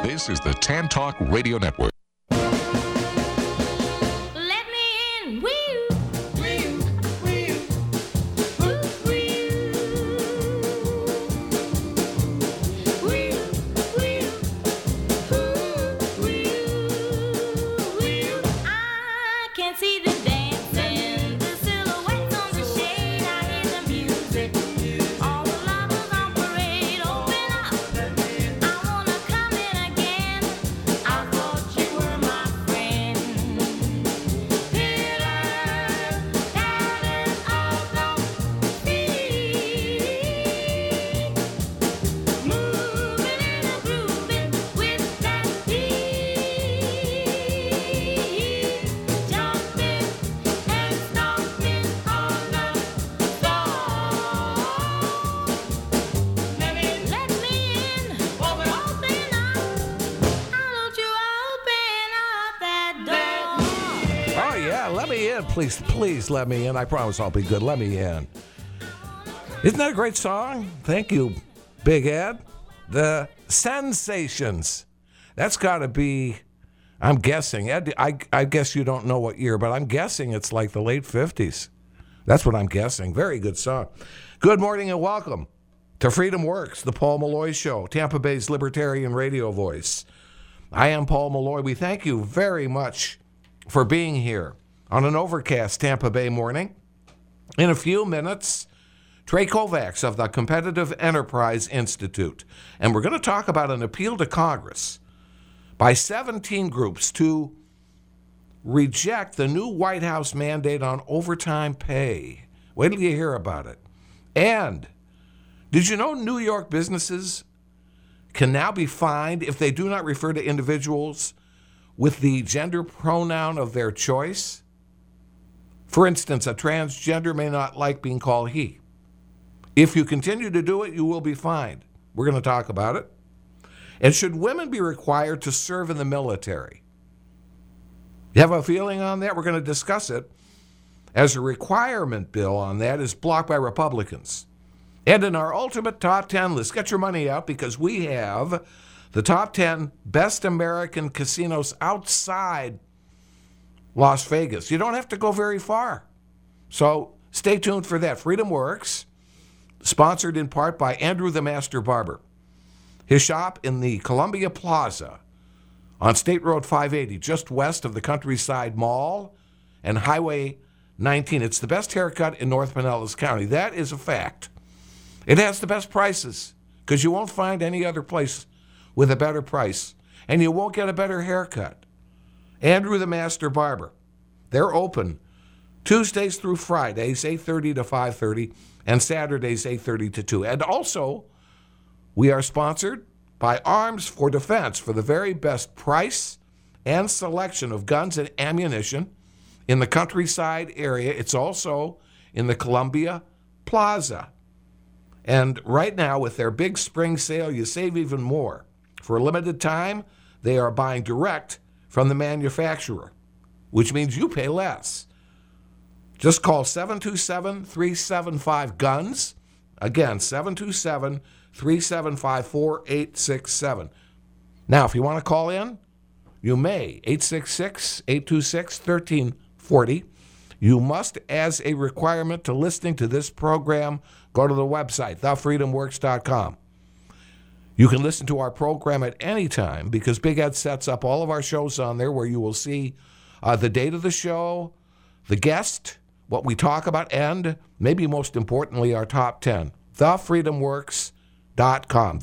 This is the Tan Talk Radio Network. Please let me in. I promise I'll be good. Let me in. Isn't that a great song? Thank you, Big Ed. The Sensations. That's got to be, I'm guessing, Ed, I guess you don't know what year, but I'm guessing it's like the late 50s. That's what I'm guessing. Very good song. Good morning and welcome to Freedom Works, the Paul Malloy Show, Tampa Bay's libertarian radio voice. I am Paul Malloy. We thank you very much for being here on an overcast Tampa Bay morning. In a few minutes, Trey Kovacs of the Competitive Enterprise Institute. And we're going to talk about an appeal to Congress by 17 groups to reject the new White House mandate on overtime pay. Wait till you hear about it. And did you know New York businesses can now be fined if they do not refer to individuals with the gender pronoun of their choice? For instance, a transgender may not like being called he. If you continue to do it, you will be fined. We're going to talk about it. And should women be required to serve in the military? You have a feeling on that? We're going to discuss it, as a requirement bill on that is blocked by Republicans. And in our ultimate top 10 list, get your money out, because we have the top 10 best American casinos outside Las Vegas. You don't have to go very far. So stay tuned for that. Freedom Works, sponsored in part by Andrew the Master Barber. His shop in the Columbia Plaza on State Road 580, just west of the Countryside Mall and Highway 19. It's the best haircut in North Pinellas County. That is a fact. It has the best prices, because you won't find any other place with a better price, and you won't get a better haircut. Andrew the Master Barber. They're open Tuesdays through Fridays, 8:30 to 5:30, and Saturdays, 8:30 to 2. And also, we are sponsored by Arms for Defense for the very best price and selection of guns and ammunition in the Countryside area. It's also in the Columbia Plaza. And right now, with their big spring sale, you save even more. For a limited time, they are buying direct from the manufacturer, which means you pay less. Just call 727-375-GUNS. Again, 727-375-4867. Now, if you want to call in, you may. 866-826-1340. You must, as a requirement to listening to this program, go to the website, thefreedomworks.com. You can listen to our program at any time, because Big Ed sets up all of our shows on there, where you will see the date of the show, the guest, what we talk about, and maybe most importantly, our top 10. TheFreedomWorks.com.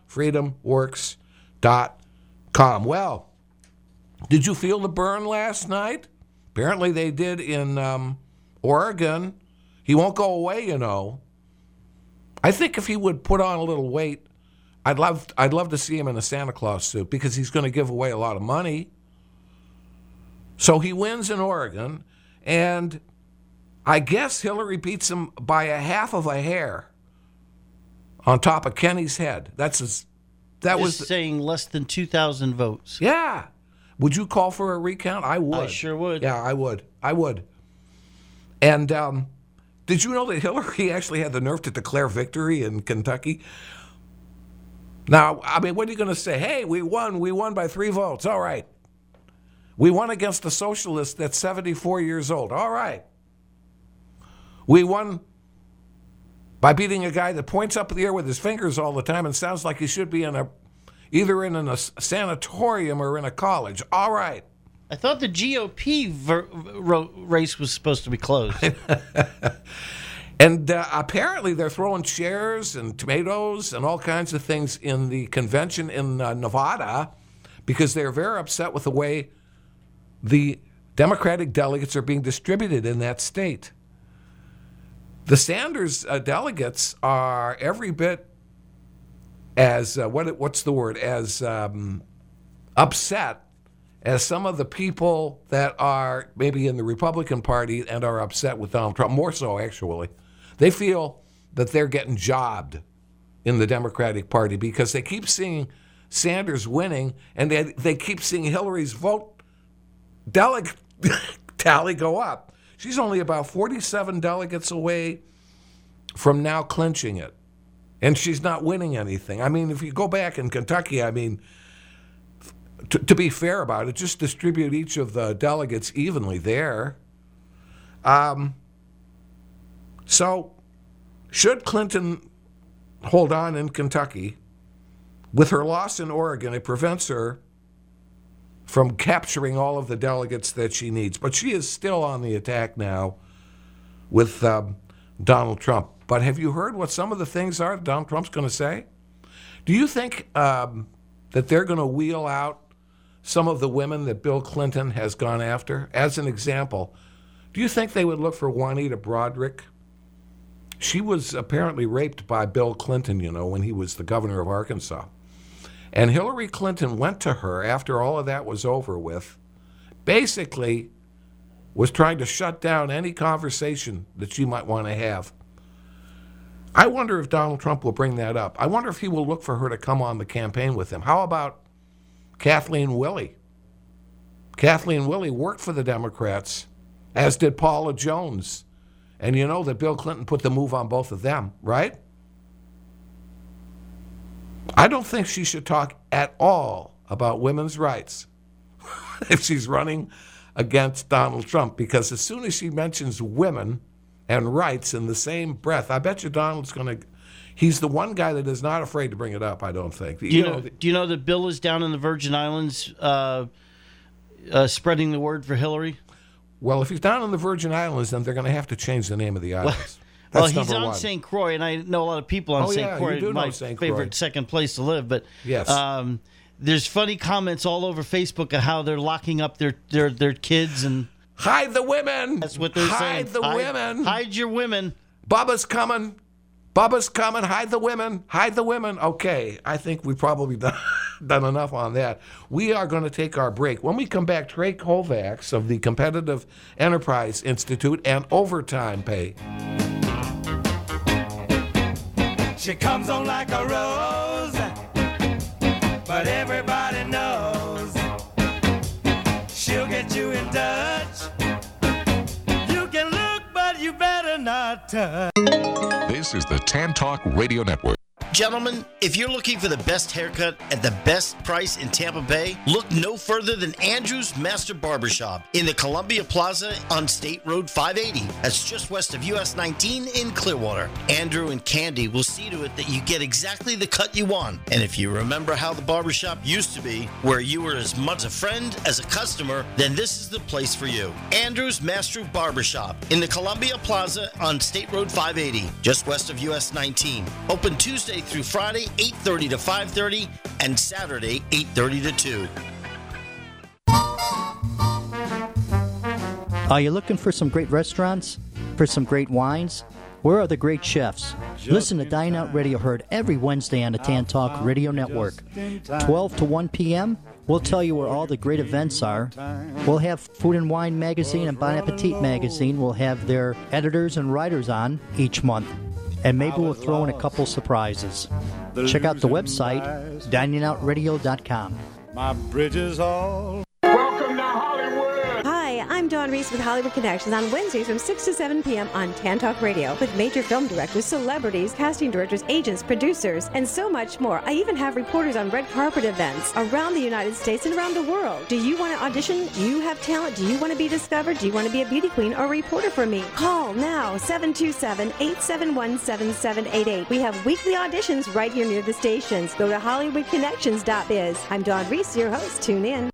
TheFreedomWorks.com. Well, did you feel the burn last night? Apparently they did in Oregon. He won't go away, you know. I think if he would put on a little weight, I'd love to see him in a Santa Claus suit, because he's going to give away a lot of money. So he wins in Oregon, and I guess Hillary beats him by a half of a hair on top of Kenny's head. That was saying less than 2,000 votes. Yeah. Would you call for a recount? I would. I sure would. Yeah, I would. And did you know that Hillary actually had the nerve to declare victory in Kentucky? Now, I mean, what are you going to say? Hey, we won by 3 votes. All right. We won against a socialist that's 74 years old. All right. We won by beating a guy that points up in the air with his fingers all the time and sounds like he should be either in a sanatorium or in a college. All right. I thought the GOP race was supposed to be closed. And apparently they're throwing chairs and tomatoes and all kinds of things in the convention in Nevada because they're very upset with the way the Democratic delegates are being distributed in that state. The Sanders delegates are every bit as, as upset as some of the people that are maybe in the Republican Party and are upset with Donald Trump, more so actually. They feel that they're getting jobbed in the Democratic Party because they keep seeing Sanders winning and they keep seeing Hillary's vote delegate tally go up. She's only about 47 delegates away from now clinching it. And she's not winning anything. I mean, if you go back in Kentucky, I mean, to be fair about it, just distribute each of the delegates evenly there. So, should Clinton hold on in Kentucky, with her loss in Oregon, it prevents her from capturing all of the delegates that she needs. But she is still on the attack now with Donald Trump. But have you heard what some of the things are that Donald Trump's going to say? Do you think that they're going to wheel out some of the women that Bill Clinton has gone after? As an example, do you think they would look for Juanita Broaddrick? She was apparently raped by Bill Clinton, when he was the governor of Arkansas. And Hillary Clinton went to her after all of that was over with, basically was trying to shut down any conversation that she might want to have. I wonder if Donald Trump will bring that up. I wonder if he will look for her to come on the campaign with him. How about Kathleen Willey? Kathleen Willey worked for the Democrats, as did Paula Jones. And you know that Bill Clinton put the move on both of them, right? I don't think she should talk at all about women's rights if she's running against Donald Trump, because as soon as she mentions women and rights in the same breath, I bet you Donald's going to... He's the one guy that is not afraid to bring it up, I don't think. Do you know that Bill is down in the Virgin Islands spreading the word for Hillary? Well, if he's down in the Virgin Islands, then they're going to have to change the name of the islands. Well, he's on St. Croix, and I know a lot of people on St. Croix. You do my know St. favorite Croix. second place to live. But yes. There's funny comments all over Facebook of how they're locking up their kids and... Hide the women! That's what they're saying. Hide the women! Hide your women. Bubba's coming! Bubba's coming! Hide the women! Hide the women! Okay, I think we've probably done enough on that. We are going to take our break. When we come back, Trey Kovacs of the Competitive Enterprise Institute and Overtime Pay. She comes on like a rose, but everybody knows she'll get you in touch. You can look, but you better not touch. This is the Tan Talk Radio Network. Gentlemen, if you're looking for the best haircut at the best price in Tampa Bay, look no further than Andrew's Master Barbershop in the Columbia Plaza on State Road 580. That's just west of US 19 in Clearwater. Andrew and Candy will see to it that you get exactly the cut you want. And if you remember how the barbershop used to be, where you were as much a friend as a customer, then this is the place for you. Andrew's Master Barbershop in the Columbia Plaza on State Road 580, just west of US 19. Open Tuesday through Friday, 8:30 to 5:30, and Saturday, 8:30 to 2. Are you looking for some great restaurants? For some great wines? Where are the great chefs? Listen to Dine Out Radio, heard every Wednesday on the Tan Talk Radio Network. 12 to 1 p.m., we'll tell you where all the great events are. We'll have Food and Wine Magazine and Bon Appetit Magazine. We'll have their editors and writers on each month. And maybe we'll throw in a couple surprises. Check out the website, diningoutradio.com. My bridges all... Hi, I'm I'm Dawn Reese with Hollywood Connections on Wednesdays from 6 to 7 p.m. on Tan Talk Radio with major film directors, celebrities, casting directors, agents, producers, and so much more. I even have reporters on red carpet events around the United States and around the world. Do you want to audition? Do you have talent? Do you want to be discovered? Do you want to be a beauty queen or a reporter for me? Call now, 727-871-7788. We have weekly auditions right here near the stations. Go to HollywoodConnections.biz. I'm Dawn Reese, your host. Tune in.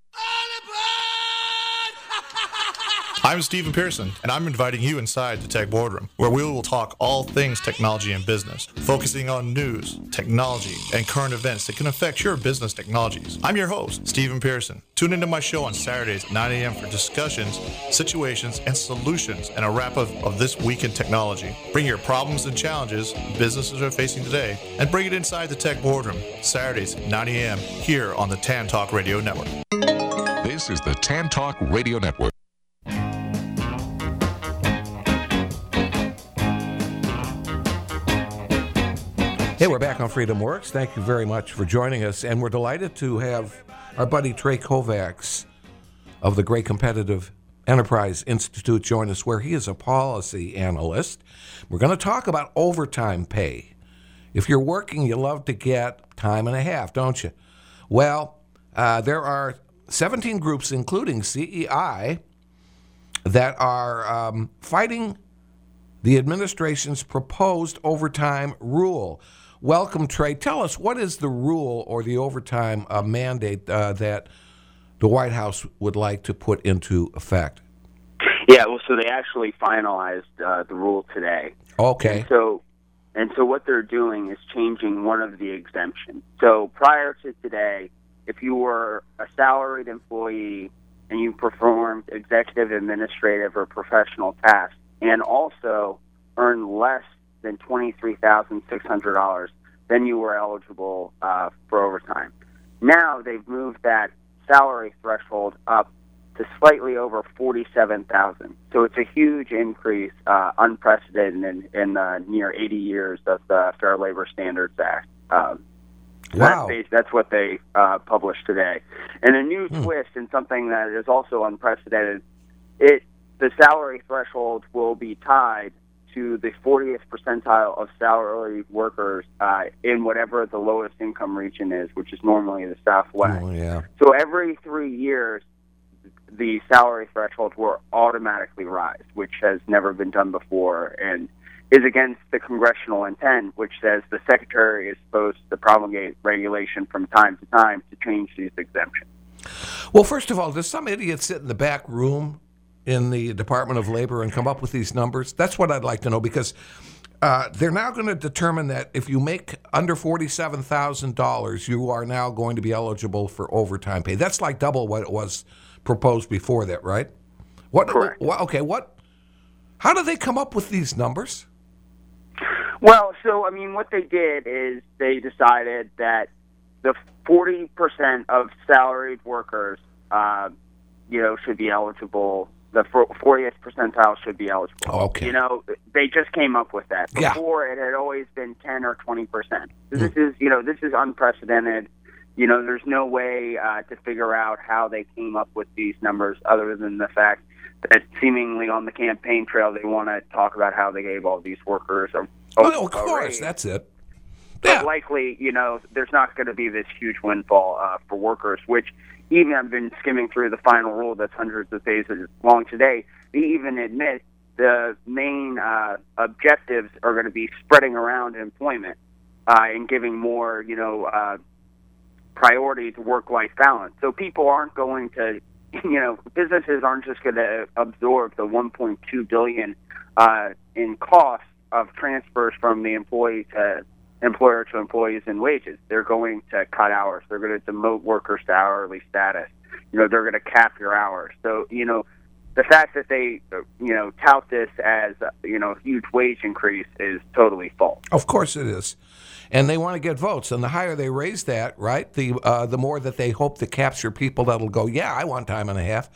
I'm Stephen Pearson, and I'm inviting you inside the Tech Boardroom, where we will talk all things technology and business, focusing on news, technology, and current events that can affect your business technologies. I'm your host, Stephen Pearson. Tune into my show on Saturdays at 9 a.m. for discussions, situations, and solutions, and a wrap-up of this week in technology. Bring your problems and challenges businesses are facing today, and bring it inside the Tech Boardroom, Saturdays at 9 a.m. here on the Tan Talk Radio Network. This is the Tan Talk Radio Network. Hey, we're back on Freedom Works. Thank you very much for joining us. And we're delighted to have our buddy Trey Kovacs of the Great Competitive Enterprise Institute join us, where he is a policy analyst. We're going to talk about overtime pay. If you're working, you love to get time and a half, don't you? Well, there are 17 groups, including CEI, that are fighting the administration's proposed overtime rule. Welcome, Trey. Tell us, what is the rule or the overtime mandate that the White House would like to put into effect? Yeah, well, so they actually finalized the rule today. Okay. And so what they're doing is changing one of the exemptions. So prior to today, if you were a salaried employee and you performed executive, administrative, or professional tasks, and also earned less than $23,600, then you were eligible for overtime. Now they've moved that salary threshold up to slightly over $47,000. So it's a huge increase, unprecedented in the near 80 years of the Fair Labor Standards Act. Wow. That's what they published today. And a new twist and something that is also unprecedented, the salary threshold will be tied to the 40th percentile of salaried workers in whatever the lowest income region is, which is normally the Southwest. Oh, yeah. So every 3 years, the salary threshold will automatically rise, which has never been done before and is against the congressional intent, which says the Secretary is supposed to promulgate regulation from time to time to change these exemptions. Well, first of all, does some idiot sit in the back room in the Department of Labor and come up with these numbers? That's what I'd like to know, because they're now going to determine that if you make under $47,000, you are now going to be eligible for overtime pay. That's like double what it was proposed before that, right? Correct. How do they come up with these numbers? Well, so, I mean, what they did is they decided that the 40% of salaried workers, should be eligible. The 40th percentile should be eligible. Okay. They just came up with that. Yeah. Before, it had always been 10 or 20%. This is unprecedented. There's no way to figure out how they came up with these numbers other than the fact that seemingly on the campaign trail they want to talk about how they gave all these workers a of course, raise. that's it. But likely, there's not going to be this huge windfall for workers, which even I've been skimming through the final rule that's hundreds of pages long today. They even admit the main objectives are going to be spreading around employment and giving more, priority to work-life balance. So people aren't going to, businesses aren't just going to absorb the $1.2 billion in costs of transfers from the employer to employees in wages. They're going to cut hours. They're going to demote workers to hourly status. They're going to cap your hours. So, the fact that they, tout this as, a huge wage increase is totally false. Of course it is. And they want to get votes. And the higher they raise that, right, the more that they hope to capture people that'll go, yeah, I want time and a half.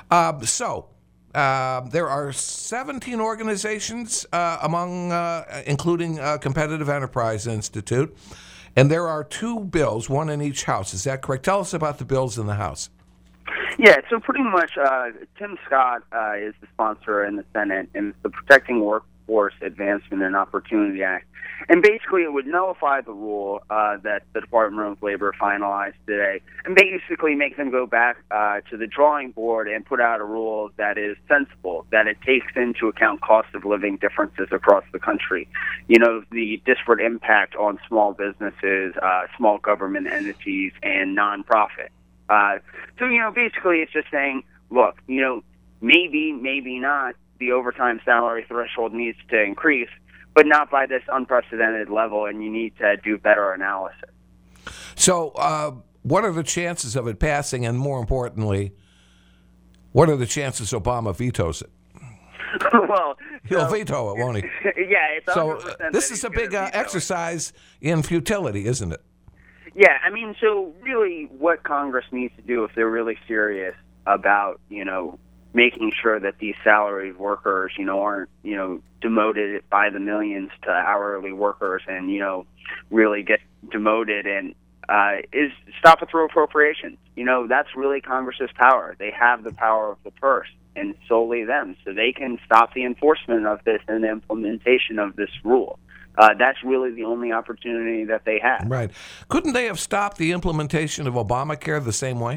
There are 17 organizations including Competitive Enterprise Institute, and there are 2 bills, one in each house. Is that correct? Tell us about the bills in the House. Yeah, so pretty much Tim Scott is the sponsor in the Senate, and it's the Protecting Workforce Advancement and Opportunity Act. And basically it would nullify the rule that the Department of Labor finalized today and basically make them go back to the drawing board and put out a rule that is sensible, that it takes into account cost of living differences across the country. You know, the disparate impact on small businesses, small government entities, and nonprofit. So, you know, basically it's just saying, look, you know, maybe not the overtime salary threshold needs to increase, but not by this unprecedented level, and you need to do better analysis. So what are the chances of it passing, and more importantly, what are the chances Obama vetoes it? Well, he'll veto it, won't he? Yeah, it's so 100% this is a big exercise in futility, isn't it? Yeah, I mean, so really what Congress needs to do if they're really serious about, you know, making sure that these salaried workers, you know, aren't, you know, demoted by the millions to hourly workers and, you know, really get demoted, and is stop and throw appropriations. You know, that's really Congress's power. They have the power of the purse, and solely them, so they can stop the enforcement of this and the implementation of this rule. That's really the only opportunity that they have. Right. Couldn't they have stopped the implementation of Obamacare the same way?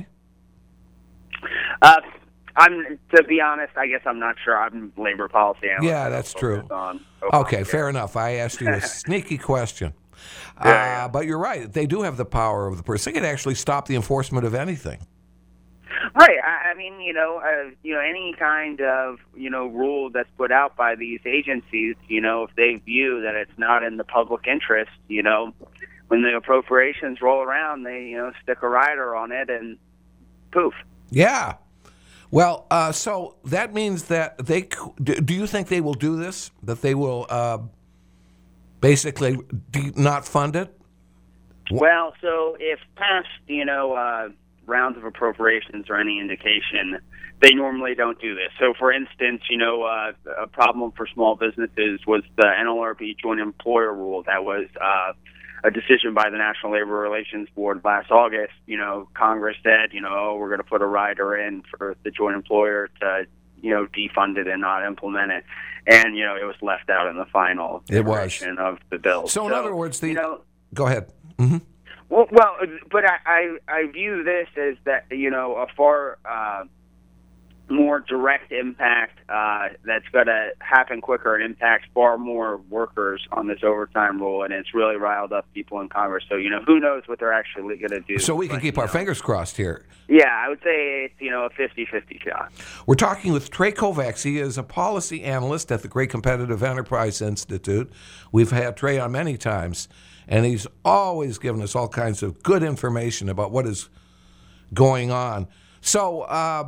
To be honest, I guess I'm not sure. I'm labor policy analyst. Yeah, that's true. Okay, fair enough. I asked you a sneaky question. Yeah. But you're right. They do have the power of the purse. They could actually stop the enforcement of anything. Right. I mean, you know, any kind of, you know, rule that's put out by these agencies, you know, if they view that it's not in the public interest, you know, when the appropriations roll around, they, you know, stick a rider on it and poof. Yeah. Well, so that means that do you think they will do this? That they will basically not fund it? Well, so if past, you know, rounds of appropriations are any indication, they normally don't do this. So, for instance, you know, a problem for small businesses was the NLRB joint employer rule. That was a decision by the National Labor Relations Board last August. You know, Congress said, you know, oh, we're going to put a rider in for the joint employer to, you know, defund it and not implement it. And, you know, it was left out in the final version of the bill. So, in other words, you know, go ahead. Mm-hmm. Well, but I view this as that, you know, a far more direct impact that's going to happen quicker and impacts far more workers on this overtime rule, and it's really riled up people in Congress. So, you know, who knows what they're actually going to do. So we can keep our fingers crossed here. Yeah, I would say it's, you know, a 50-50 shot. We're talking with Trey Kovacs. He is a policy analyst at the Great Competitive Enterprise Institute. We've had Trey on many times, and he's always given us all kinds of good information about what is going on. So,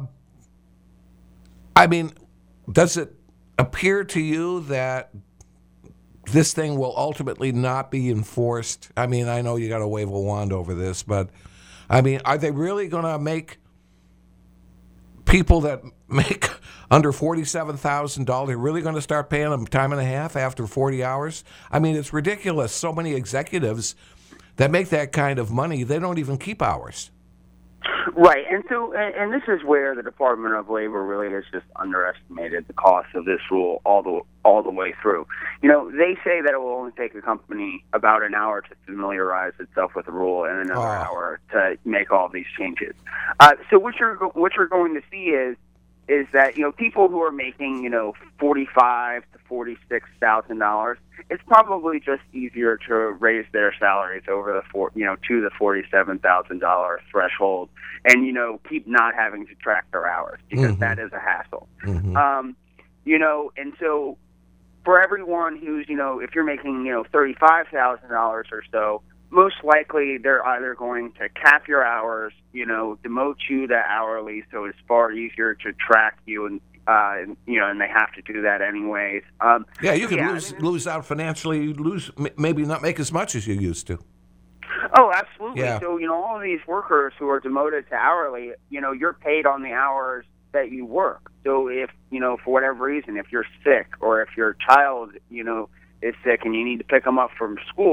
I mean, does it appear to you that this thing will ultimately not be enforced? I mean, I know you got to wave a wand over this, but, I mean, are they really going to make people that make under $47,000, really going to start paying them time and a half after 40 hours? I mean, it's ridiculous. So many executives that make that kind of money, they don't even keep hours. Right, and so, and this is where the Department of Labor really has just underestimated the cost of this rule all the way through. You know, they say that it will only take a company about an hour to familiarize itself with the rule and another hour to make all these changes. So what you're going to see is that, you know, people who are making, you know, $45,000 to $46,000, it's probably just easier to raise their salaries over to the $47,000 threshold, and, you know, keep not having to track their hours, because that is a hassle. You know, and so for everyone who's, you know, if you're making, you know, $35,000 or so, most likely they're either going to cap your hours, you know, demote you to hourly, so it's far easier to track you, and you know, and they have to do that anyways. Yeah, you could lose out financially. You maybe not make as much as you used to. Oh, absolutely. Yeah. So, you know, all of these workers who are demoted to hourly, you know, you're paid on the hours that you work. So if, you know, for whatever reason, if you're sick or if your child, you know, is sick and you need to pick them up from school,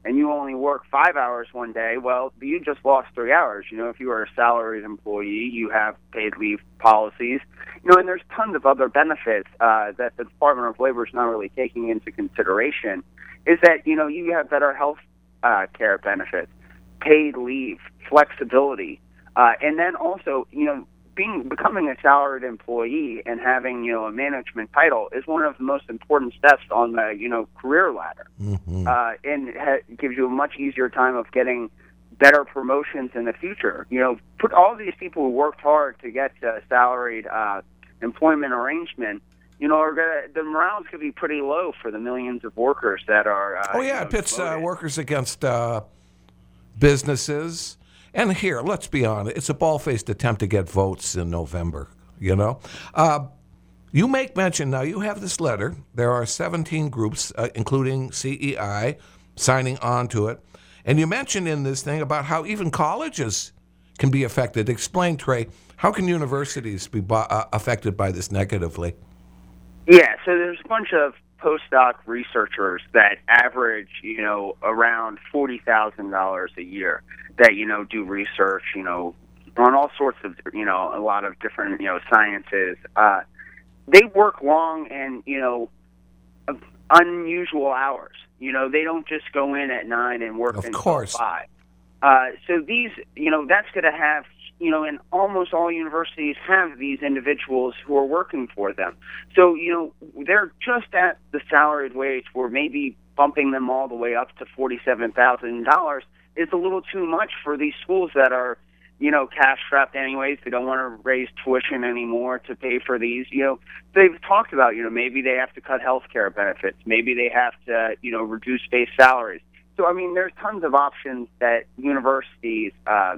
and you only work 5 hours one day, well, you just lost 3 hours. If you are a salaried employee, you have paid leave policies, and there's tons of other benefits that the Department of Labor is not really taking into consideration, is that, you have better health care benefits, paid leave, flexibility, and then also, becoming a salaried employee and having, a management title is one of the most important steps on the, career ladder. Mm-hmm. And it gives you a much easier time of getting better promotions in the future. Put all these people who worked hard to get a salaried employment arrangement, the morale could be pretty low for the millions of workers that are. It pits workers against businesses. And here, let's be honest, it's a bald-faced attempt to get votes in November, You make mention, now you have this letter. There are 17 groups, including CEI, signing on to it. And you mentioned in this thing about how even colleges can be affected. Explain, Trey, how can universities be affected by this negatively? Yeah, so there's a bunch of postdoc researchers that average, around $40,000 a year that, do research, on all sorts of, a lot of different, sciences. They work long and, unusual hours. They don't just go in at 9 and work until 5. So these, that's going to have, and almost all universities have these individuals who are working for them. So, they're just at the salaried wage, or maybe bumping them all the way up to $47,000 is a little too much for these schools that are, cash-strapped anyways. They don't want to raise tuition anymore to pay for these. They've talked about, maybe they have to cut health care benefits. Maybe they have to, reduce base salaries. So, there's tons of options that universities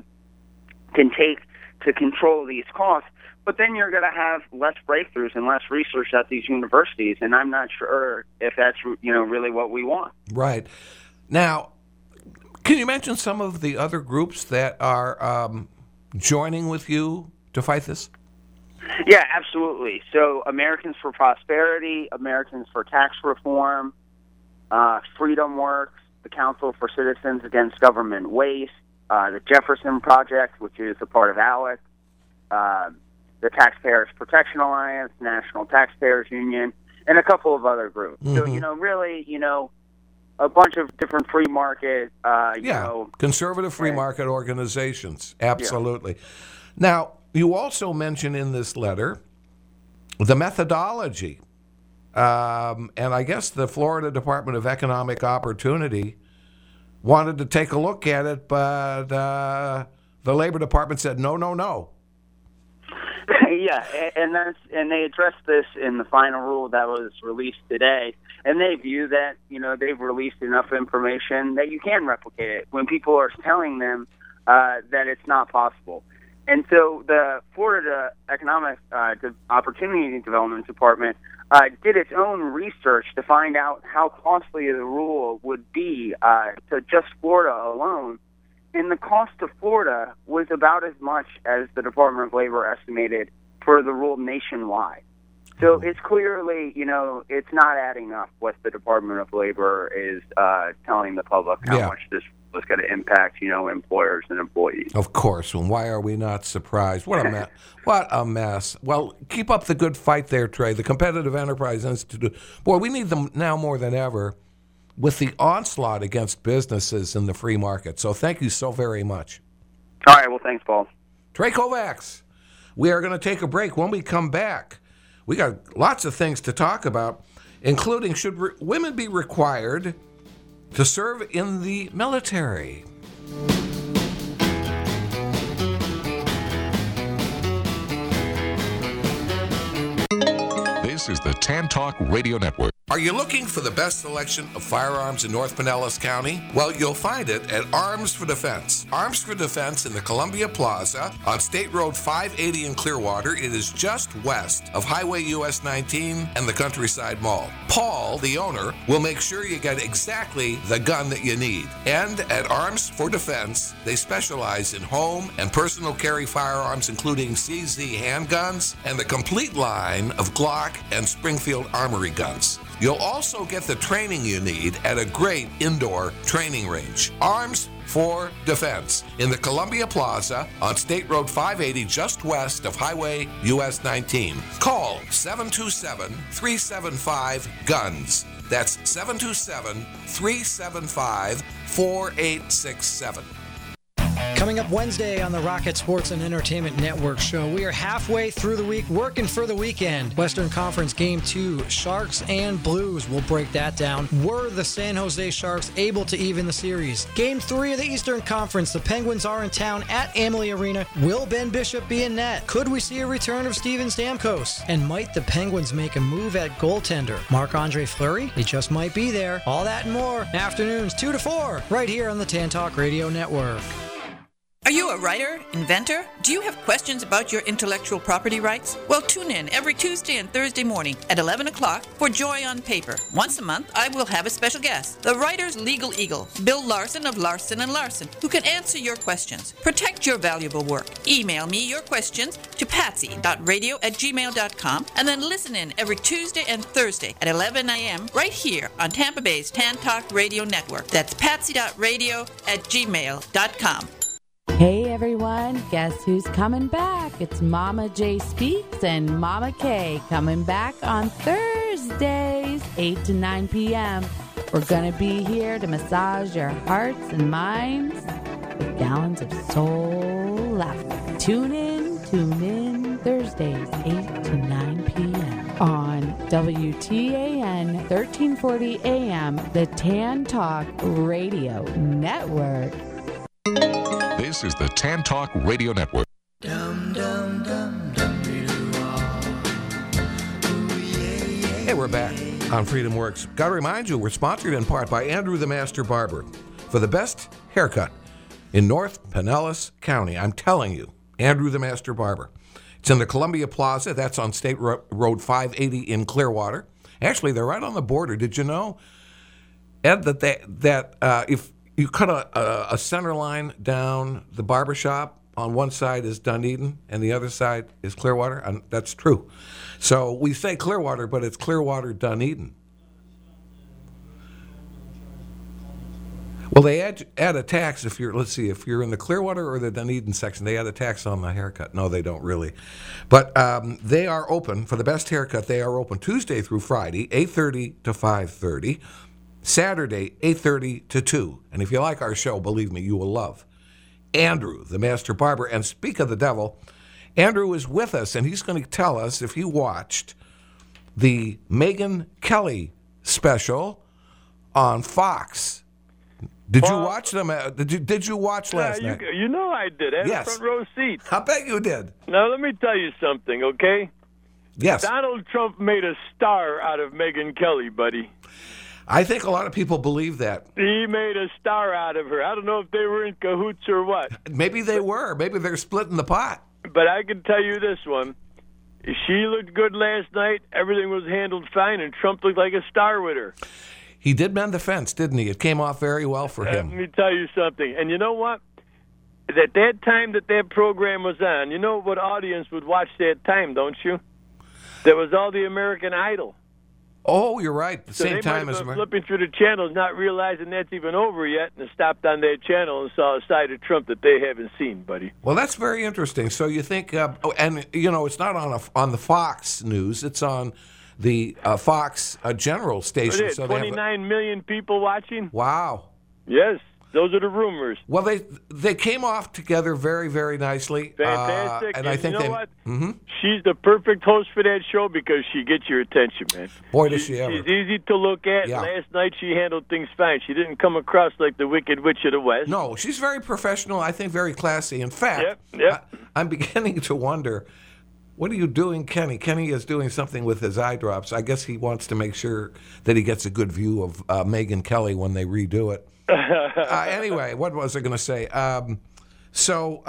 can take to control these costs, but then you're going to have less breakthroughs and less research at these universities, and I'm not sure if that's, really what we want. Right. Now, can you mention some of the other groups that are joining with you to fight this? Yeah, absolutely. So Americans for Prosperity, Americans for Tax Reform, Freedom Works, the Council for Citizens Against Government Waste, the Jefferson Project, which is a part of ALEC, the Taxpayers Protection Alliance, National Taxpayers Union, and a couple of other groups. Mm-hmm. So, really, a bunch of different free market, conservative free market organizations. Absolutely. Yeah. Now, you also mention in this letter the methodology. And I guess the Florida Department of Economic Opportunity wanted to take a look at it, but the Labor Department said no. Yeah, and they addressed this in the final rule that was released today, and they view that they've released enough information that you can replicate it when people are telling them that it's not possible. And so the Florida Economic Opportunity Development Department did its own research to find out how costly the rule would be to just Florida alone. And the cost to Florida was about as much as the Department of Labor estimated for the rule nationwide. So it's clearly, it's not adding up what the Department of Labor is telling the public how much this was going to impact, employers and employees. Of course. And why are we not surprised? What a mess. What a mess. Well, keep up the good fight there, Trey. The Competitive Enterprise Institute. Boy, we need them now more than ever with the onslaught against businesses in the free market. So thank you so very much. All right. Well, thanks, Paul. Trey Kovacs. We are going to take a break. When we come back, we got lots of things to talk about, including should women be required to serve in the military? This is the Tan Talk Radio Network. Are you looking for the best selection of firearms in North Pinellas County? Well, you'll find it at Arms for Defense. Arms for Defense in the Columbia Plaza on State Road 580 in Clearwater. It is just west of Highway US 19 and the Countryside Mall. Paul, the owner, will make sure you get exactly the gun that you need. And at Arms for Defense, they specialize in home and personal carry firearms, including CZ handguns and the complete line of Glock and Springfield Armory guns. You'll also get the training you need at a great indoor training range. Arms for Defense in the Columbia Plaza on State Road 580 just west of Highway US 19. Call 727-375-GUNS. That's 727-375-4867. Coming up Wednesday on the Rocket Sports and Entertainment Network show, we are halfway through the week, working for the weekend. Western Conference Game 2, Sharks and Blues. We'll break that down. Were the San Jose Sharks able to even the series? Game 3 of the Eastern Conference, the Penguins are in town at Amalie Arena. Will Ben Bishop be in net? Could we see a return of Steven Stamkos? And might the Penguins make a move at goaltender? Marc-Andre Fleury? He just might be there. All that and more. Afternoons 2 to 4, right here on the Tan Talk Radio Network. Are you a writer, inventor? Do you have questions about your intellectual property rights? Well, tune in every Tuesday and Thursday morning at 11 o'clock for Joy on Paper. Once a month, I will have a special guest, the writer's legal eagle, Bill Larson of Larson & Larson, who can answer your questions. Protect your valuable work. Email me your questions to patsy.radio@gmail.com and then listen in every Tuesday and Thursday at 11 a.m. right here on Tampa Bay's Tan Talk Radio Network. That's patsy.radio@gmail.com. Hey everyone, guess who's coming back? It's Mama J Speaks and Mama K coming back on Thursdays, 8 to 9 p.m. We're going to be here to massage your hearts and minds with gallons of soul laughter. Tune in, Thursdays, 8 to 9 p.m. on WTAN 1340 AM, the Tan Talk Radio Network. This is the Tan Talk Radio Network. Hey, we're back on Freedom Works. Got to remind you, we're sponsored in part by Andrew the Master Barber for the best haircut in North Pinellas County. I'm telling you, Andrew the Master Barber. It's in the Columbia Plaza. That's on State Road 580 in Clearwater. Actually, they're right on the border. Did you know, Ed, that if you cut a center line down the barbershop, on one side is Dunedin and the other side is Clearwater? And that's true. So we say Clearwater, but it's Clearwater Dunedin. Well, they add a tax if you're, let's see, if you're in the Clearwater or the Dunedin section, they add a tax on the haircut. No, they don't really. But they are open for the best haircut. They are open Tuesday through Friday, 8:30 to 5:30. Saturday, 8:30 to 2. And if you like our show, believe me, you will love Andrew, the Master Barber. And speak of the devil, Andrew is with us, and he's going to tell us if he watched the Megyn Kelly special on Fox. Did you watch them? Did you watch last night? You know I did. I had a front row seat. I bet you did. Now, let me tell you something, okay? Yes. Donald Trump made a star out of Megyn Kelly, buddy. I think a lot of people believe that. He made a star out of her. I don't know if they were in cahoots or what. Maybe they were. Maybe they're splitting the pot. But I can tell you this one. She looked good last night. Everything was handled fine, and Trump looked like a star with her. He did mend the fence, didn't he? It came off very well for him. Let me tell you something. And you know what? At that time that program was on, you know what audience would watch that time, don't you? There was all the American Idol. Oh, you're right. The same time as flipping through the channels, not realizing that's even over yet, and stopped on that channel and saw a side of Trump that they haven't seen, buddy. Well, that's very interesting. So you think, and you know, it's not on the Fox News; it's on the Fox General station. So 29 million people watching. Wow. Yes. Those are the rumors. Well, they came off together very, very nicely. Fantastic. And I think you know what? Mm-hmm. She's the perfect host for that show because she gets your attention, man. Boy, does she ever. She's easy to look at. Yeah. Last night she handled things fine. She didn't come across like the Wicked Witch of the West. No, she's very professional. I think very classy. In fact, Yep. I'm beginning to wonder, what are you doing, Kenny? Kenny is doing something with his eye drops. I guess he wants to make sure that he gets a good view of Megyn Kelly when they redo it. Anyway, what was I going to say? So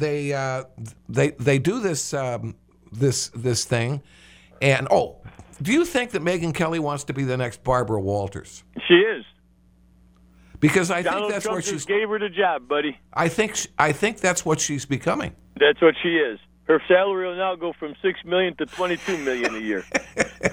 they do this this thing, and do you think that Megyn Kelly wants to be the next Barbara Walters? She is. Because I Donald think that's Trump where just gave her the job, buddy. I think that's what she's becoming. That's what she is. Her salary will now go from $6 million to $22 million a year.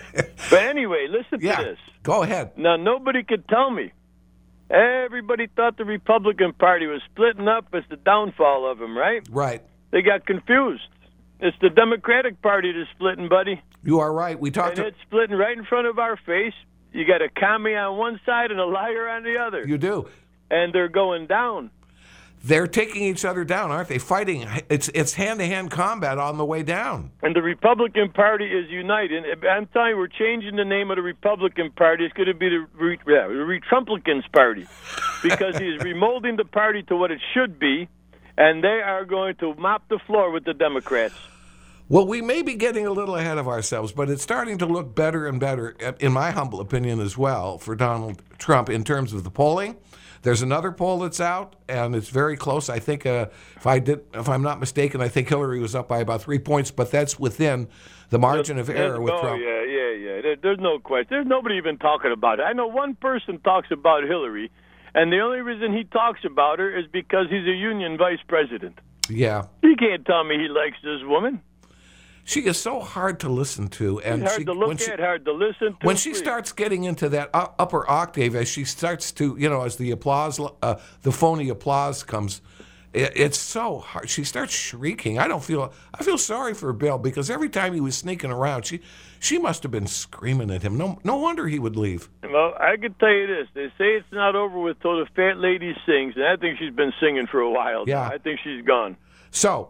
But anyway, listen to this. Go ahead. Now, nobody could tell me. Everybody thought the Republican Party was splitting up. It's the downfall of them, right? Right. They got confused. It's the Democratic Party that's splitting, buddy. You are right. We talked. And it's splitting right in front of our face. You got a commie on one side and a liar on the other. You do. And they're going down. They're taking each other down, aren't they? Fighting. It's hand-to-hand combat on the way down. And the Republican Party is united. I'm telling you, we're changing the name of the Republican Party. It's going to be the Retrumplicans Party, because he's remolding the party to what it should be, and they are going to mop the floor with the Democrats. Well, we may be getting a little ahead of ourselves, but it's starting to look better and better, in my humble opinion as well, for Donald Trump in terms of the polling. There's another poll that's out, and it's very close. I think, if I'm not mistaken, I think Hillary was up by about 3 points, but that's within the margin of error with Trump. Yeah. There's no question. There's nobody even talking about it. I know one person talks about Hillary, and the only reason he talks about her is because he's a union vice president. Yeah. He can't tell me he likes this woman. She is so hard to listen to, and hard to look at, hard to listen to. When she starts getting into that upper octave, as she starts to, as the applause, the phony applause comes, it's so hard. She starts shrieking. I feel sorry for Bill, because every time he was sneaking around, she must have been screaming at him. No wonder he would leave. Well, I can tell you this: they say it's not over with till the fat lady sings, and I think she's been singing for a while. Yeah, I think she's gone. So.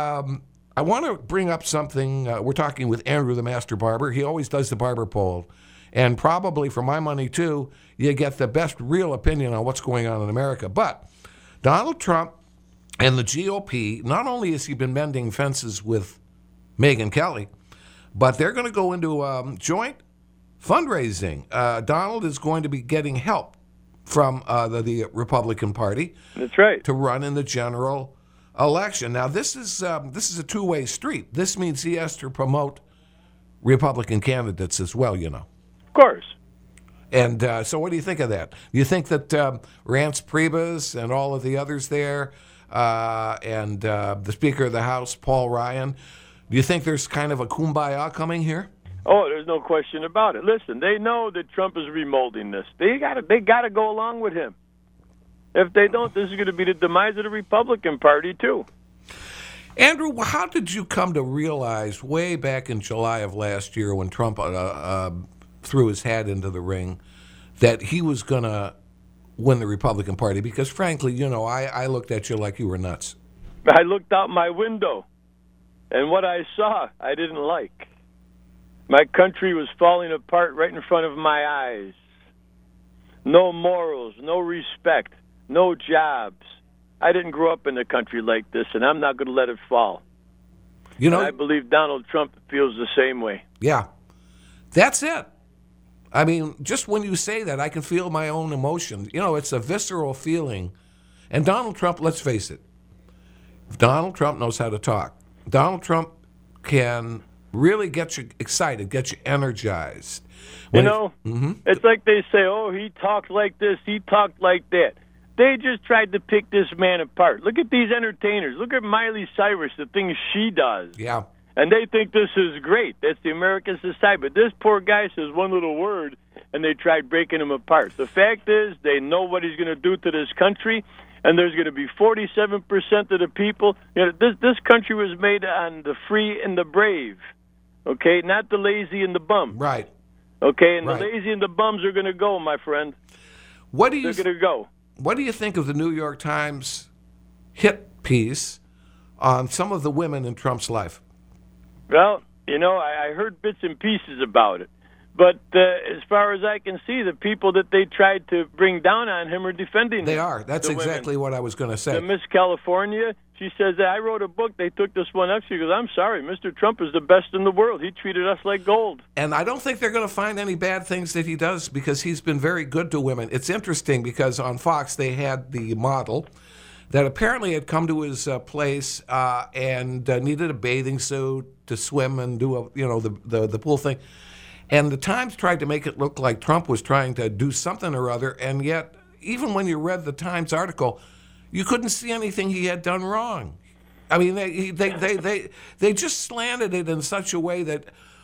I want to bring up something. We're talking with Andrew, the Master Barber. He always does the barber poll. And probably, for my money, too, you get the best real opinion on what's going on in America. But Donald Trump and the GOP, not only has he been mending fences with Megyn Kelly, but they're going to go into joint fundraising. Donald is going to be getting help from the Republican Party. That's right. To run in the general election. Now, this is a two-way street. This means he has to promote Republican candidates as well, Of course. And so what do you think of that? Do you think that Reince Priebus and all of the others there, and the Speaker of the House, Paul Ryan, do you think there's kind of a kumbaya coming here? Oh, there's no question about it. Listen, they know that Trump is remolding this. They got to go along with him. If they don't, this is going to be the demise of the Republican Party, too. Andrew, how did you come to realize way back in July of last year when Trump threw his hat into the ring that he was going to win the Republican Party? Because, frankly, I looked at you like you were nuts. I looked out my window, and what I saw, I didn't like. My country was falling apart right in front of my eyes. No morals, no respect. No jobs. I didn't grow up in a country like this, and I'm not going to let it fall. And I believe Donald Trump feels the same way. Yeah. That's it. I mean, just when you say that, I can feel my own emotion. It's a visceral feeling. And Donald Trump, let's face it, Donald Trump knows how to talk. Donald Trump can really get you excited, get you energized. It's like they say, oh, he talked like this, he talked like that. They just tried to pick this man apart. Look at these entertainers. Look at Miley Cyrus, the things she does. Yeah. And they think this is great. That's the American society. But this poor guy says one little word, and they tried breaking him apart. The fact is, they know what he's going to do to this country, and there's going to be 47% of the people. This country was made on the free and the brave, okay, not the lazy and the bum. Right. Okay, and the lazy and the bums are going to go, my friend. They're going to go. What do you think of the New York Times hit piece on some of the women in Trump's life? Well, I heard bits and pieces about it. But as far as I can see, the people that they tried to bring down on him are defending him. They are. That's exactly what I was going to say. The Miss California, she says, I wrote a book. They took this one up. She goes, I'm sorry, Mr. Trump is the best in the world. He treated us like gold. And I don't think they're going to find any bad things that he does because he's been very good to women. It's interesting because on Fox they had the model that apparently had come to his place and needed a bathing suit to swim and do the pool thing. And the Times tried to make it look like Trump was trying to do something or other, and yet, even when you read the Times article, you couldn't see anything he had done wrong. I mean, they just slanted it in such a way that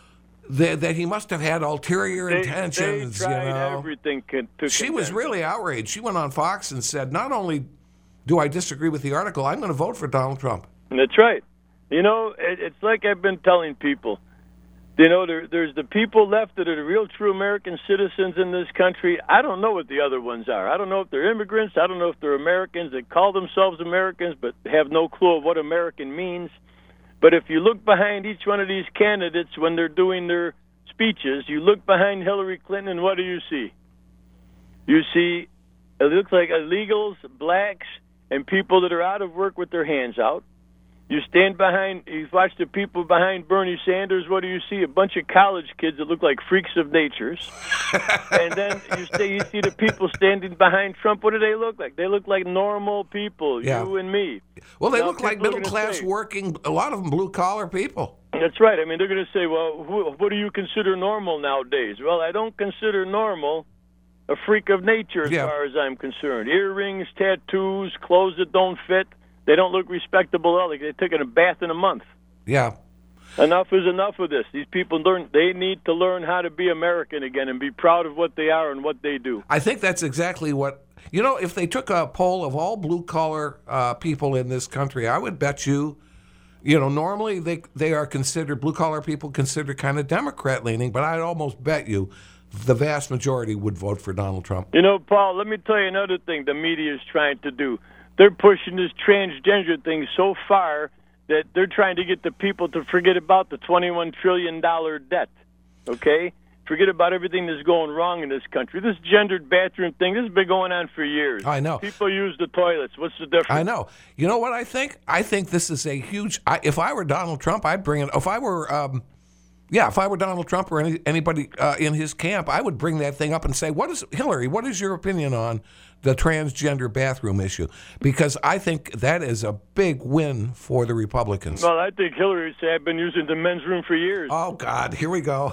that he must have had ulterior intentions. They tried everything. She was really outraged. She went on Fox and said, "Not only do I disagree with the article, I'm going to vote for Donald Trump." That's right. It's like I've been telling people. There's the people left that are the real true American citizens in this country. I don't know what the other ones are. I don't know if they're immigrants. I don't know if they're Americans that call themselves Americans but have no clue of what American means. But if you look behind each one of these candidates when they're doing their speeches, you look behind Hillary Clinton and what do you see? You see, it looks like illegals, blacks, and people that are out of work with their hands out. You watch the people behind Bernie Sanders, what do you see? A bunch of college kids that look like freaks of natures. And then you see the people standing behind Trump. What do they look like? They look like normal people, you and me. Well, they look like middle-class working, a lot of them blue-collar people. That's right. I mean, they're going to say, well, what do you consider normal nowadays? Well, I don't consider normal a freak of nature as far as I'm concerned. Earrings, tattoos, clothes that don't fit. They don't look respectable at all. Like they've taken a bath in a month. Yeah. Enough is enough of this. These people they need to learn how to be American again and be proud of what they are and what they do. I think that's exactly what, if they took a poll of all blue-collar people in this country, I would bet you, normally they are considered, blue-collar people considered kind of Democrat-leaning, but I'd almost bet you the vast majority would vote for Donald Trump. Paul, let me tell you another thing the media is trying to do. They're pushing this transgender thing so far that they're trying to get the people to forget about the $21 trillion debt, okay? Forget about everything that's going wrong in this country. This gendered bathroom thing, this has been going on for years. I know. People use the toilets. What's the difference? I know. You know what I think? I think this is a huge... if I were Donald Trump, I'd bring it... If I were Donald Trump or anybody in his camp, I would bring that thing up and say, Hillary, what is your opinion on the transgender bathroom issue? Because I think that is a big win for the Republicans. Well, I think Hillary would say, I've been using the men's room for years. Oh, God, here we go.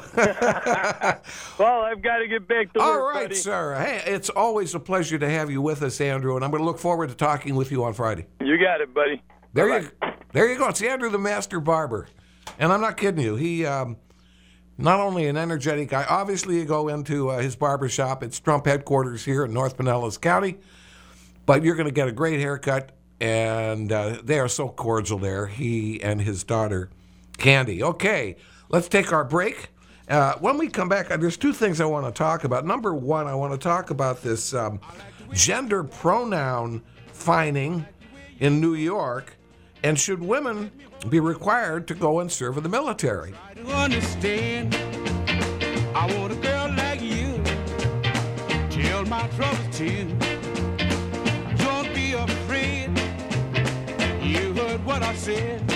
Well, I've got to get back to work, all right, buddy. sir. Hey, it's always a pleasure to have you with us, Andrew, and I'm going to look forward to talking with you on Friday. You got it, buddy. There you go. It's Andrew the Master Barber. And I'm not kidding you. He... not only an energetic guy, obviously you go into his barber shop. It's Trump headquarters here in North Pinellas County, but you're going to get a great haircut, and they are so cordial there, he and his daughter, Candy. Okay, let's take our break. When we come back, there's two things I want to talk about. Number one, I want to talk about this gender pronoun fining in New York, and should women be required to go and serve in the military? I understand. I want a girl like you. Tell my troubles too. Don't be afraid. You heard what I said.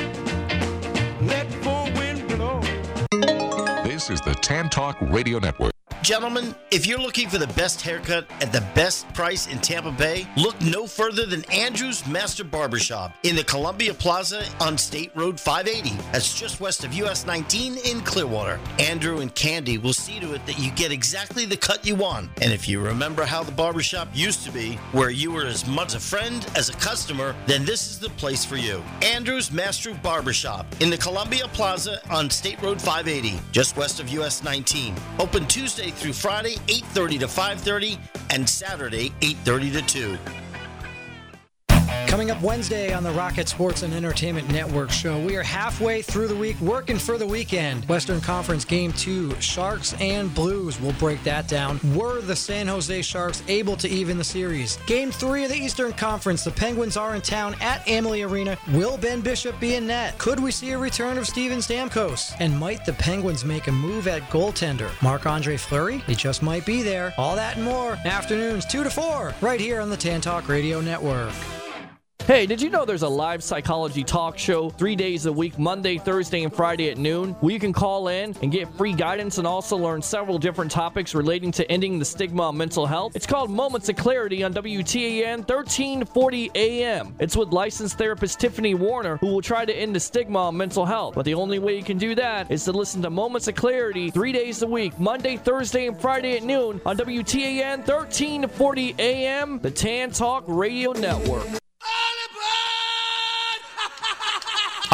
Let the full wind blow. This is the Tan Talk Radio Network. Gentlemen, if you're looking for the best haircut at the best price in Tampa Bay, look no further than Andrew's Master Barbershop in the Columbia Plaza on State Road 580. That's just west of US 19 in Clearwater. Andrew and Candy will see to it that you get exactly the cut you want. And if you remember how the barbershop used to be, where you were as much a friend as a customer, then this is the place for you. Andrew's Master Barbershop in the Columbia Plaza on State Road 580, just west of US 19. Open Tuesday through Friday, 8:30 to 5:30, and Saturday, 8:30 to 2. Coming up Wednesday on the Rocket Sports and Entertainment Network show, we are halfway through the week, working for the weekend. Western Conference Game 2, Sharks and Blues. We'll break that down. Were the San Jose Sharks able to even the series? Game 3 of the Eastern Conference, the Penguins are in town at Amalie Arena. Will Ben Bishop be in net? Could we see a return of Steven Stamkos? And might the Penguins make a move at goaltender? Marc-Andre Fleury? He just might be there. All that and more. Afternoons 2 to 4, right here on the Tan Talk Radio Network. Hey, did you know there's a live psychology talk show 3 days a week, Monday, Thursday, and Friday at noon, where you can call in and get free guidance and also learn several different topics relating to ending the stigma of mental health? It's called Moments of Clarity on WTAN 1340 AM. It's with licensed therapist Tiffany Warner, who will try to end the stigma of mental health. But the only way you can do that is to listen to Moments of Clarity 3 days a week, Monday, Thursday, and Friday at noon on WTAN 1340 AM, the Tan Talk Radio Network.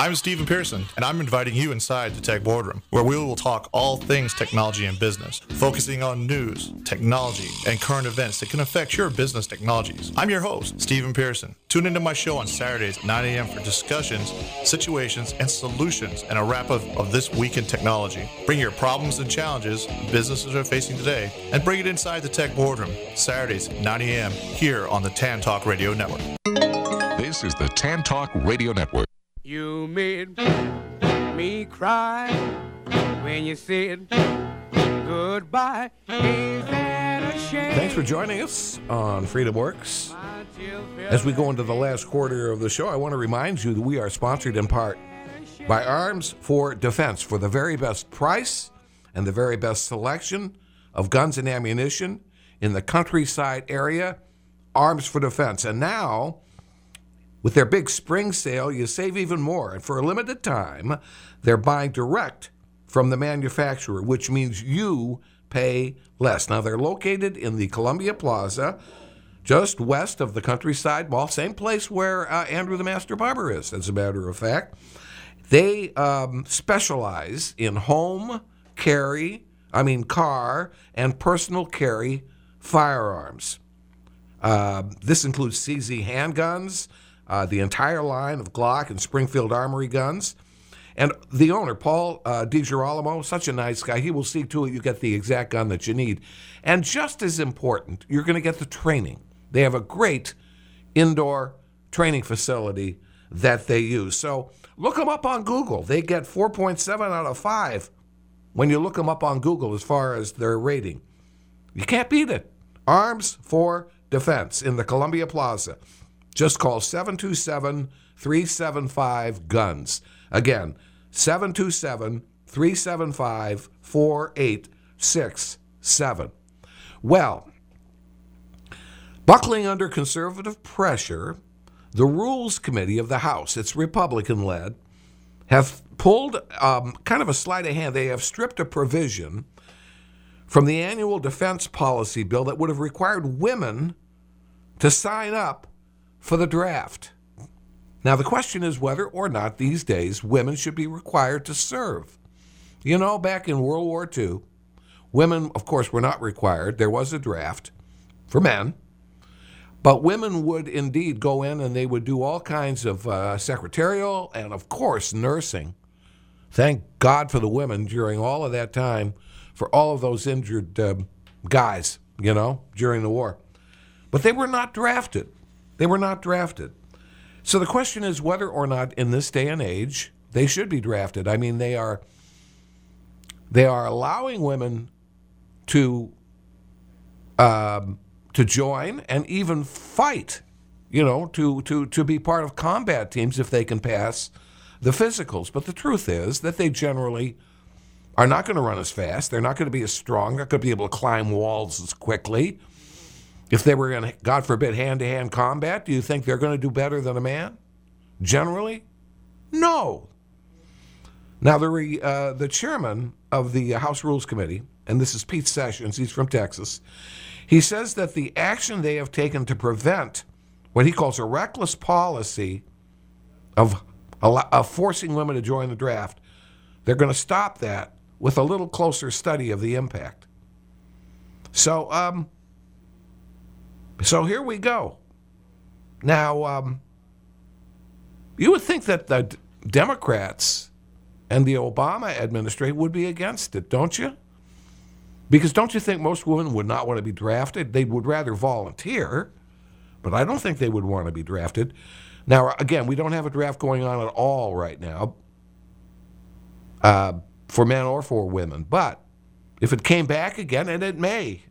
I'm Stephen Pearson, and I'm inviting you inside the Tech Boardroom, where we will talk all things technology and business, focusing on news, technology, and current events that can affect your business technologies. I'm your host, Stephen Pearson. Tune into my show on Saturdays at 9 a.m. for discussions, situations, and solutions, and a wrap-up of this week in technology. Bring your problems and challenges businesses are facing today, and bring it inside the Tech Boardroom, Saturdays at 9 a.m. here on the Tan Talk Radio Network. This is the Tan Talk Radio Network. You made me cry when you said goodbye. Ain't that a shame? Thanks for joining us on Freedom Works. As we go into the last quarter of the show, I want to remind you that we are sponsored in part by Arms for Defense for the very best price and the very best selection of guns and ammunition in the countryside area. Arms for Defense. And now, with their big spring sale, you save even more. And for a limited time, they're buying direct from the manufacturer, which means you pay less. Now, they're located in the Columbia Plaza, just west of the Countryside Mall, same place where Andrew the Master Barber is, as a matter of fact. They specialize in car and personal carry firearms. This includes CZ handguns, the entire line of Glock and Springfield Armory guns. And the owner, Paul DiGirolamo, such a nice guy. He will see to it you get the exact gun that you need. And just as important, you're going to get the training. They have a great indoor training facility that they use. So look them up on Google. They get 4.7 out of 5 when you look them up on Google as far as their rating. You can't beat it. Arms for Defense in the Columbia Plaza. Just call 727-375-GUNS. Again, 727-375-4867. Well, buckling under conservative pressure, the Rules Committee of the House, it's Republican-led, have pulled kind of a sleight of hand. They have stripped a provision from the annual defense policy bill that would have required women to sign up for the draft. Now, the question is whether or not these days women should be required to serve. You know, back in World War II, women, of course, were not required. There was a draft for men. But women would indeed go in and they would do all kinds of secretarial and, of course, nursing. Thank God for the women during all of that time, for all of those injured guys, during the war. But they were not drafted. They were not drafted. So the question is whether or not in this day and age they should be drafted. I mean, they are allowing women to join and even fight, to be part of combat teams if they can pass the physicals. But the truth is that they generally are not going to run as fast. They're not going to be as strong. They're going to be able to climb walls as quickly. If they were in, God forbid, hand-to-hand combat, do you think they're going to do better than a man? Generally? No. Now, the chairman of the House Rules Committee, and this is Pete Sessions, he's from Texas, he says that the action they have taken to prevent what he calls a reckless policy of forcing women to join the draft, they're going to stop that with a little closer study of the impact. So here we go. Now, you would think that the Democrats and the Obama administration would be against it, don't you? Because don't you think most women would not want to be drafted? They would rather volunteer, but I don't think they would want to be drafted. Now, again, we don't have a draft going on at all right now for men or for women. But if it came back again, and it may,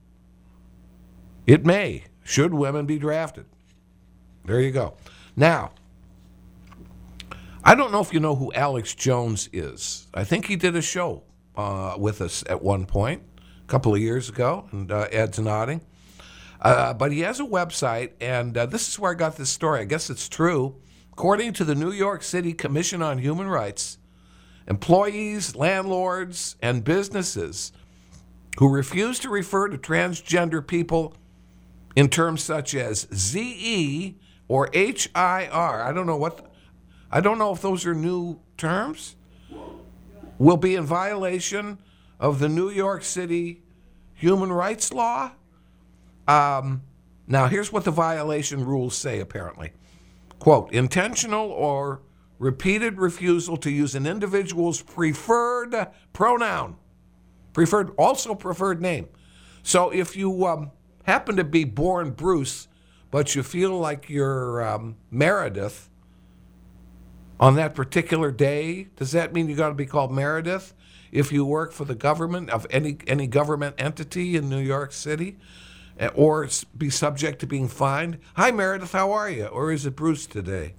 should women be drafted? There you go. Now, I don't know if you know who Alex Jones is. I think he did a show with us at one point, a couple of years ago, and Ed's nodding. But he has a website, and this is where I got this story. I guess it's true. According to the New York City Commission on Human Rights, employees, landlords, and businesses who refuse to refer to transgender people in terms such as ZE or HIR, I don't know I don't know if those are new terms, will be in violation of the New York City human rights law. Now, here's what the violation rules say, apparently. Quote, intentional or repeated refusal to use an individual's preferred pronoun, preferred name. So if you happen to be born Bruce, but you feel like you're Meredith on that particular day, does that mean you got to be called Meredith if you work for the government of any government entity in New York City, or be subject to being fined? Hi, Meredith, how are you? Or is it Bruce today?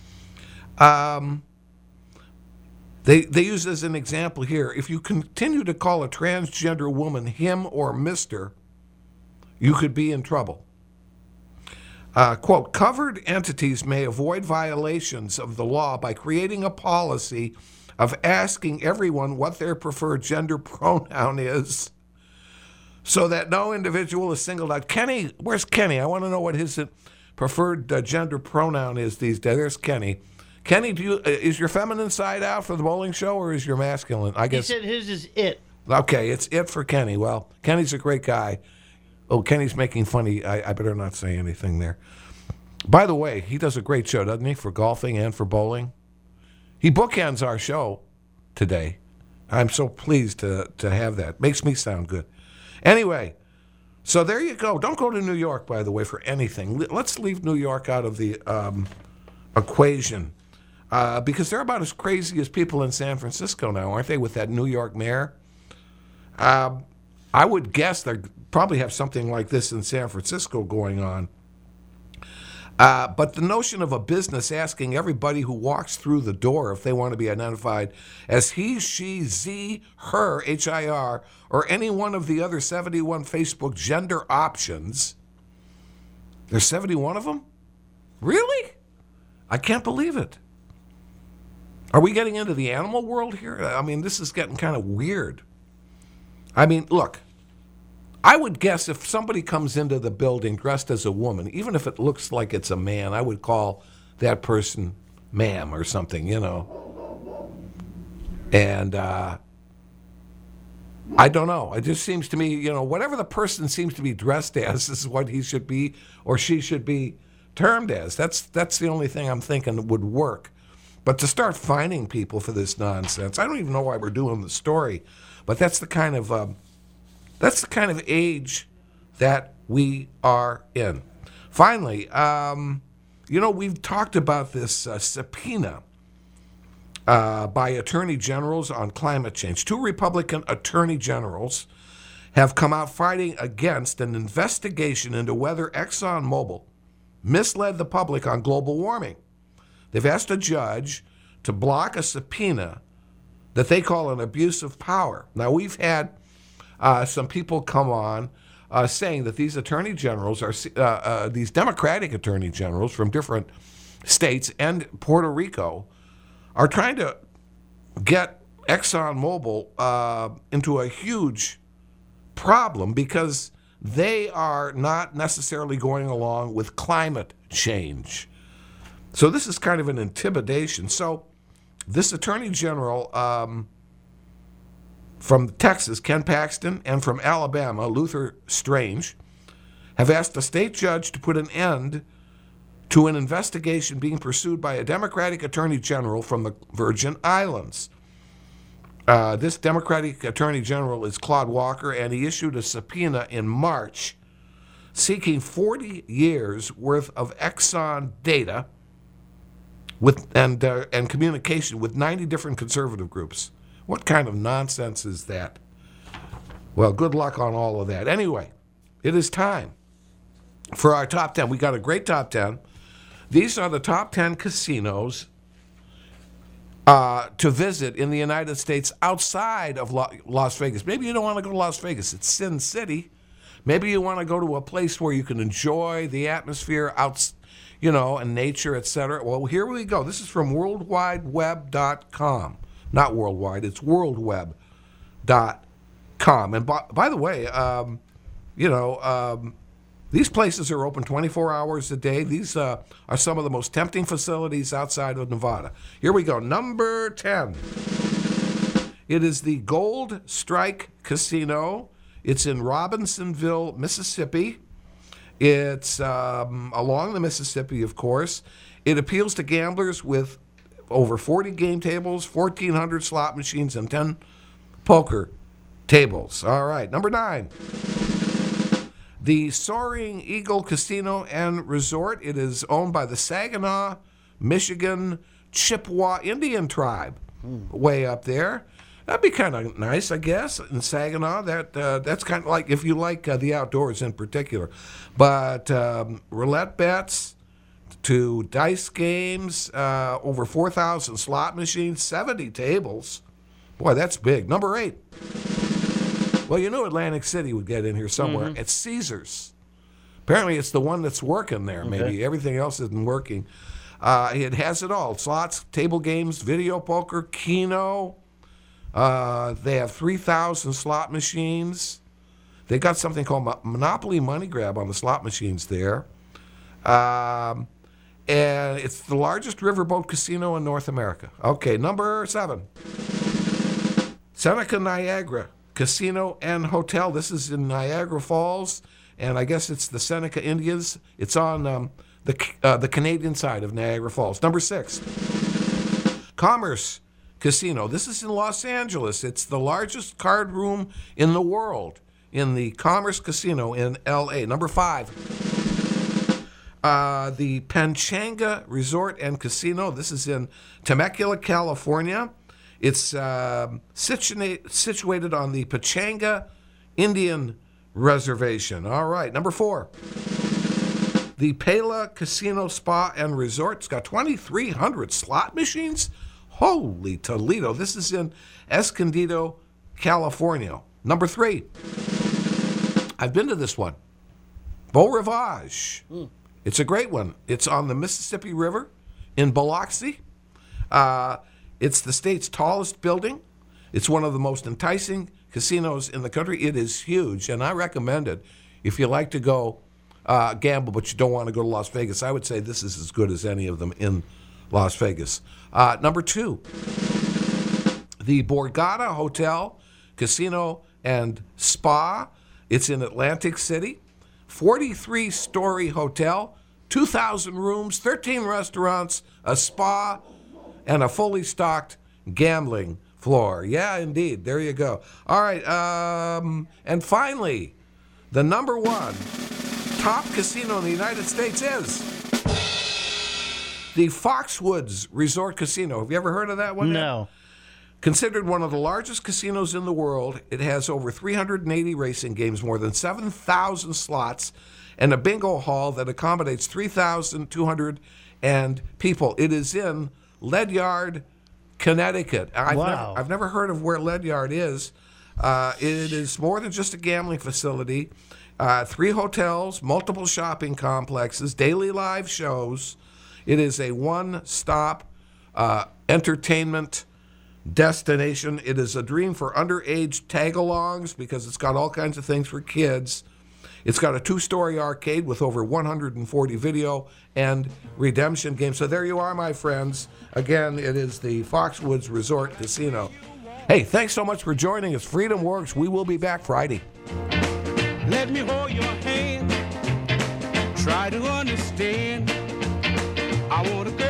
They use as an example here, if you continue to call a transgender woman him or Mr., you could be in trouble. Quote, covered entities may avoid violations of the law by creating a policy of asking everyone what their preferred gender pronoun is so that no individual is singled out. Kenny, where's Kenny? I want to know what his preferred gender pronoun is these days. There's Kenny. Kenny, is your feminine side out for the bowling show, or is your masculine? I guess he said his is it. Okay, it's it for Kenny. Well, Kenny's a great guy. Oh, Kenny's making funny. I better not say anything there. By the way, he does a great show, doesn't he, for golfing and for bowling? He bookends our show today. I'm so pleased to have that. Makes me sound good. Anyway, so there you go. Don't go to New York, by the way, for anything. Let's leave New York out of the equation. Because they're about as crazy as people in San Francisco now, aren't they, with that New York mayor? I would guess they probably have something like this in San Francisco going on. But the notion of a business asking everybody who walks through the door if they want to be identified as he, she, z, her, HIR, or any one of the other 71 Facebook gender options. There's 71 of them? Really? I can't believe it. Are we getting into the animal world here? I mean, this is getting kind of weird. I mean, look, I would guess if somebody comes into the building dressed as a woman, even if it looks like it's a man, I would call that person ma'am or something, you know. And I don't know. It just seems to me, you know, whatever the person seems to be dressed as is what he should be or she should be termed as. That's the only thing I'm thinking would work. But to start fining people for this nonsense, I don't even know why we're doing the story, but that's the kind of age that we are in. Finally, you know, we've talked about this subpoena by attorney generals on climate change. 2 Republican attorney generals have come out fighting against an investigation into whether ExxonMobil misled the public on global warming. They've asked a judge to block a subpoena that they call an abuse of power. Now, we've had some people come on saying that these attorney generals are these Democratic attorney generals from different states and Puerto Rico are trying to get ExxonMobil into a huge problem because they are not necessarily going along with climate change. So this is kind of an intimidation. So this attorney general from Texas, Ken Paxton, and from Alabama, Luther Strange, have asked a state judge to put an end to an investigation being pursued by a Democratic attorney general from the Virgin Islands. This Democratic attorney general is Claude Walker, and he issued a subpoena in March seeking 40 years worth of Exxon data and communication with 90 different conservative groups. What kind of nonsense is that? Well, good luck on all of that. Anyway, it is time for our top 10. We got a great top 10. These are the top 10 casinos to visit in the United States outside of Las Vegas. Maybe you don't want to go to Las Vegas. It's Sin City. Maybe you want to go to a place where you can enjoy the atmosphere out, you know, and nature, etc. Well, here we go. This is from worldwideweb.com. Not worldwide, it's worldweb.com. And by the way, you know, These places are open 24 hours a day. These are some of the most tempting facilities outside of Nevada. Here we go. Number 10. It is the Gold Strike Casino. It's in Robinsonville, Mississippi. It's along the Mississippi, of course. It appeals to gamblers with over 40 game tables, 1,400 slot machines, and 10 poker tables. All right, number 9. The Soaring Eagle Casino and Resort. It is owned by the Saginaw, Michigan, Chippewa Indian tribe, way up there. That'd be kind of nice, I guess, in Saginaw. That's kind of like, if you like the outdoors in particular. But roulette bets to dice games, over 4,000 slot machines, 70 tables. Boy, that's big. Number 8. Well, you knew Atlantic City would get in here somewhere. It's Caesars. Apparently, it's the one that's working there, maybe. Everything else isn't working. It has it all. Slots, table games, video poker, Keno. They have 3,000 slot machines. They got something called Monopoly Money Grab on the slot machines there. And it's the largest riverboat casino in North America. Okay, number 7. Seneca Niagara Casino and Hotel. This is in Niagara Falls, and I guess it's the Seneca Indians. It's on the Canadian side of Niagara Falls. Number 6. Commerce Casino. This is in Los Angeles. It's the largest card room in the world in the Commerce Casino in L.A. Number 5. The Pechanga Resort and Casino. This is in Temecula, California. It's situated on the Pechanga Indian Reservation. All right, number 4. The Pala Casino Spa and Resort. It's got 2,300 slot machines. Holy Toledo. This is in Escondido, California. Number 3. I've been to this one. Beau Rivage. It's a great one. It's on the Mississippi River in Biloxi. It's the state's tallest building. It's one of the most enticing casinos in the country. It is huge, and I recommend it. If you like to go gamble, but you don't want to go to Las Vegas, I would say this is as good as any of them in Las Vegas. Number 2, the Borgata Hotel, Casino, and Spa. It's in Atlantic City. 43-story hotel, 2,000 rooms, 13 restaurants, a spa, and a fully stocked gambling floor. Yeah, indeed. There you go. All right. And finally, the number 1 top casino in the United States is the Foxwoods Resort Casino. Have you ever heard of that one? No. Considered one of the largest casinos in the world, it has over 380 racing games, more than 7,000 slots, and a bingo hall that accommodates 3,200 people. It is in Ledyard, Connecticut. I've never heard of where Ledyard is. It is more than just a gambling facility. 3 hotels, multiple shopping complexes, daily live shows. It is a one-stop entertainment destination. It is a dream for underage tag-alongs because it's got all kinds of things for kids. It's got a 2-story arcade with over 140 video and redemption games. So there you are, my friends. Again, it is the Foxwoods Resort Casino. Hey, thanks so much for joining us. Freedom Works. We will be back Friday. Let me hold your hand. Try to understand. I want to